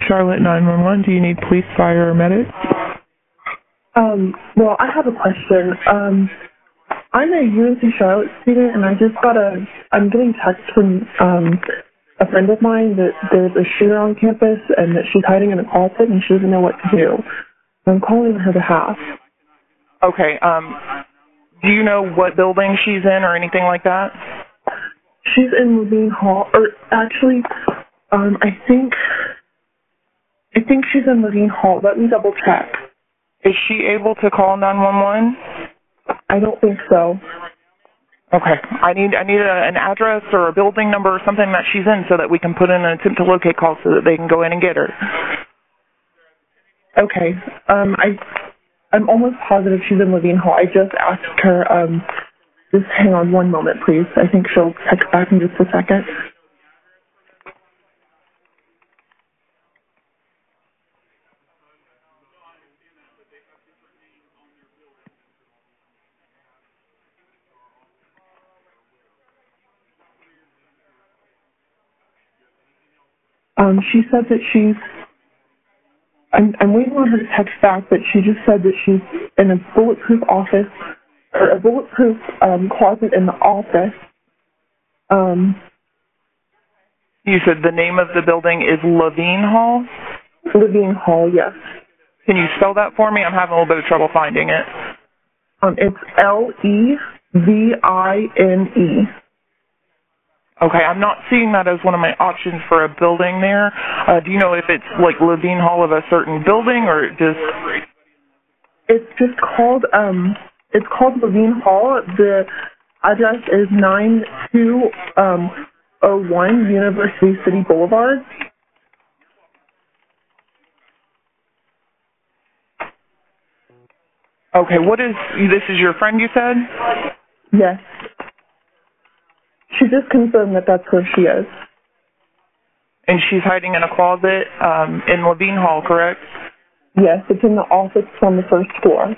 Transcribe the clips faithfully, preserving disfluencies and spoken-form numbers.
Charlotte nine one one. Do you need police, fire, or medic? Um, well, I have a question. Um, I'm a U N C Charlotte student, and I just got a, I'm getting text from um, a friend of mine that there's a shooter on campus and that she's hiding in a closet and she doesn't know what to do. I'm calling on her behalf. Okay, um, do you know what building she's in or anything like that? She's in Levine Hall, or actually, um, I think, I think she's in Levine Hall. Let me double check. Is she able to call nine one one? I don't think so. Okay, I need I need a, an address or a building number or something that she's in so that we can put in an attempt to locate call so that they can go in and get her. Okay, um, I, I'm almost positive she's in Levine Hall. I just asked her, um, just hang on one moment, please. I think she'll text back in just a second. Um, she said that she's, I'm, I'm waiting on her to text back, but she just said that she's in a bulletproof office, or a bulletproof um, closet in the office. Um, You said the name of the building is Levine Hall? Levine Hall, yes. Can you spell that for me? I'm having a little bit of trouble finding it. Um, it's L E V I N E. Okay, I'm not seeing that as one of my options for a building there. Uh, do you know if it's like Levine Hall of a certain building or just... It's just called, um, it's called Levine Hall. The address is nine two oh one University City Boulevard. Okay, what is... This is your friend, you said? Yes. She just confirmed that that's where she is. And she's hiding in a closet um, in Levine Hall, correct? Yes, it's in the office on the first floor.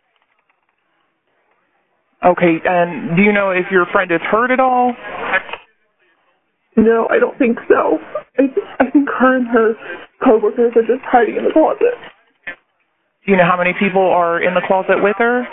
Okay, and do you know if your friend is hurt at all? No, I don't think so. I, I think her and her coworkers are just hiding in the closet. Do you know how many people are in the closet with her?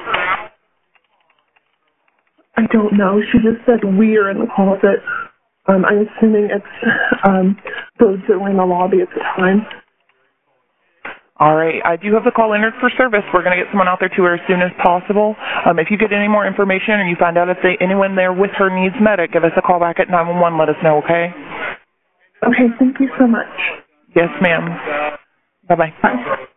I don't know. She just said we are in the closet. Um, I'm assuming it's um, those that were in the lobby at the time. All right. I do have the call entered for service. We're going to get someone out there to her as soon as possible. Um, if you get any more information and you find out if they, anyone there with her needs medic, give us a call back at nine one one. Let us know, okay? Okay, thank you so much. Yes, ma'am. Bye-bye. Bye.